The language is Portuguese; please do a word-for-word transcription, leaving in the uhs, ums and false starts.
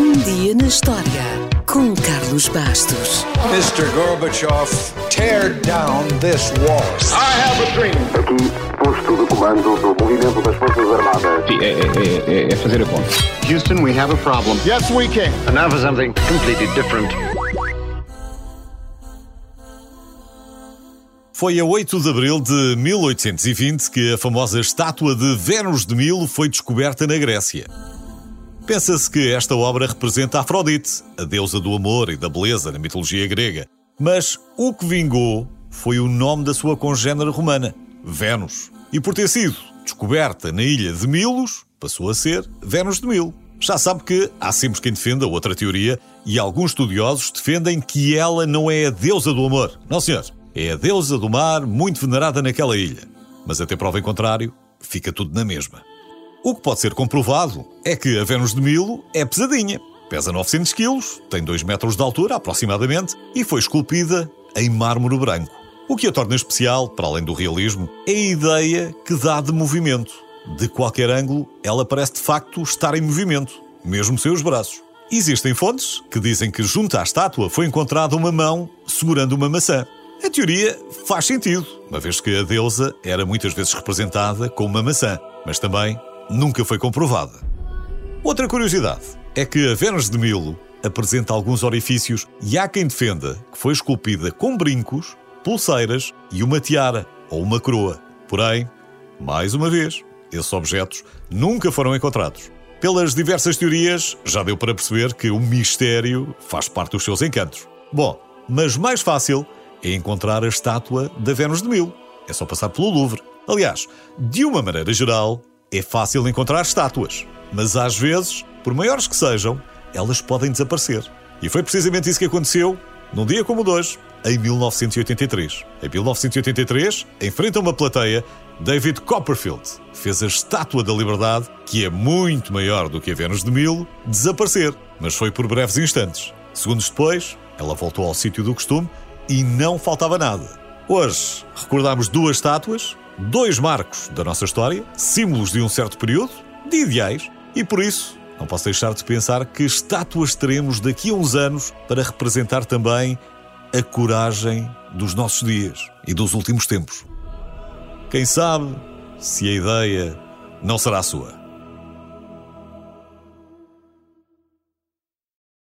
Um dia na história com Carlos Bastos. mister Gorbachev, tear down this wall. I have a dream. Aqui, posto de comando do movimento das Forças Armadas. Sim, é, é, é, é fazer a conta. Houston, we have a problem. Yes, we can. And now for something completely different. Foi a oito de abril de mil oitocentos e vinte que a famosa estátua de Vênus de Milo foi descoberta na Grécia. Pensa-se que esta obra representa Afrodite, a deusa do amor e da beleza na mitologia grega. Mas o que vingou foi o nome da sua congénere romana, Vênus. E por ter sido descoberta na ilha de Milos, passou a ser Vênus de Milo. Já sabe que há sempre quem defenda outra teoria e alguns estudiosos defendem que ela não é a deusa do amor. Não, senhor. É a deusa do mar muito venerada naquela ilha. Mas até prova em contrário, fica tudo na mesma. O que pode ser comprovado é que a Vênus de Milo é pesadinha. Pesa novecentos quilos, tem dois metros de altura aproximadamente e foi esculpida em mármore branco. O que a torna especial, para além do realismo, é a ideia que dá de movimento. De qualquer ângulo, ela parece de facto estar em movimento, mesmo sem os braços. Existem fontes que dizem que junto à estátua foi encontrada uma mão segurando uma maçã. A teoria faz sentido, uma vez que a deusa era muitas vezes representada com uma maçã, mas também nunca foi comprovada. Outra curiosidade é que a Vênus de Milo apresenta alguns orifícios e há quem defenda que foi esculpida com brincos, pulseiras e uma tiara ou uma coroa. Porém, mais uma vez, esses objetos nunca foram encontrados. Pelas diversas teorias, já deu para perceber que o mistério faz parte dos seus encantos. Bom, mas mais fácil é encontrar a estátua da Vênus de Milo. É só passar pelo Louvre. Aliás, de uma maneira geral, é fácil encontrar estátuas. Mas às vezes, por maiores que sejam, elas podem desaparecer. E foi precisamente isso que aconteceu num dia como o de hoje, em mil novecentos e oitenta e três. Em mil novecentos e oitenta e três, em frente a uma plateia, David Copperfield fez a Estátua da Liberdade, que é muito maior do que a Vênus de Milo, desaparecer. Mas foi por breves instantes. Segundos depois, ela voltou ao sítio do costume e não faltava nada. Hoje recordamos duas estátuas, dois marcos da nossa história, símbolos de um certo período, de ideais, e por isso não posso deixar de pensar que estátuas teremos daqui a uns anos para representar também a coragem dos nossos dias e dos últimos tempos. Quem sabe se a ideia não será a sua.